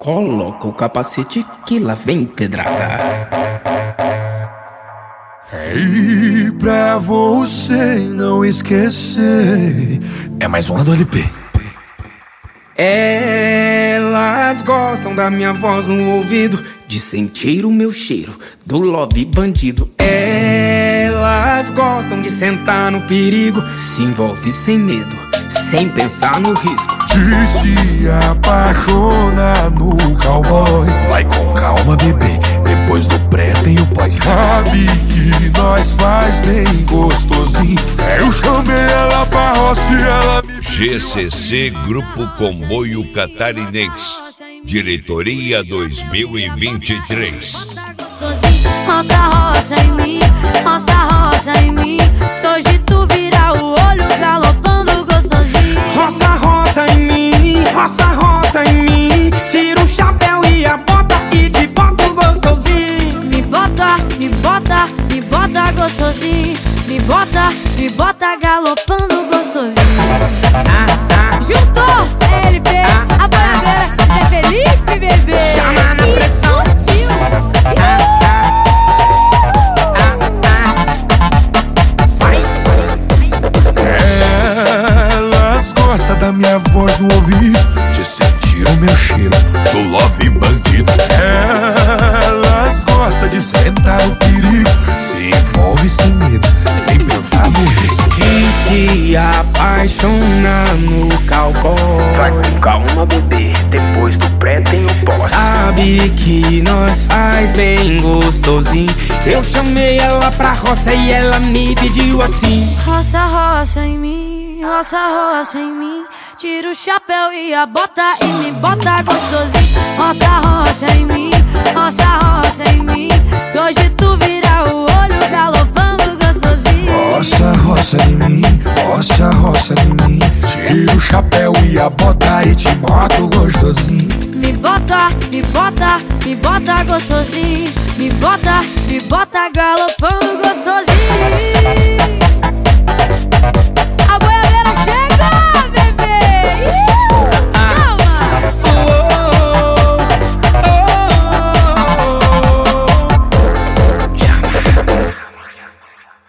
Coloca o capacete que lá vem pedrada. E pra você não esquecer, é mais uma do LP. Elas gostam da minha voz no ouvido, de sentir o meu cheiro do love bandido. Elas gostam de sentar no perigo, se envolve sem medo, sem pensar no risco. De se apaixonar no cowboy. Vai com calma, bebê, depois do pré tem o pós. Sabe que nós faz bem gostosinho. Eu chamei ela pra roça e ela me... GCC Grupo Comboio Catarinense, Diretoria 2023. Roça, roça em mim, roça, roça em mim. Hoje tu vira o olho galopando gostosinho. Roça, roça em mim, roça, roça em mim. Tira o chapéu e a bota e te boto gostosinho. Me bota, me bota, me bota gostosinho. Me bota galopando gostosinho. Juntou LP, a bandeira é Felipe, bebê. Chama na pressão. Elas gostam da minha voz no ouvido, de sentir o meu cheiro do love bandido. Elas gostam de sentar no perigo, se envolve sem medo, sem pensar no risco. De se apaixonar no cowboy. Vai com calma, bebê, depois do pré tem o pós. Sabe que nós faz bem gostosinho. Eu chamei ela pra roça e ela me pediu assim. Roça, roça em mim, roça, roça em mim. Tira o chapéu e a bota e me bota gostosinho. Roça, roça em mim, roça, roça em mim. Hoje tu vira o olho galopando gostosinho. Roça, roça em mim, roça, roça em mim. Tira o chapéu e a bota e te boto gostosinho. Me bota, me bota, me bota gostosinho. Me bota galopando gostosinho.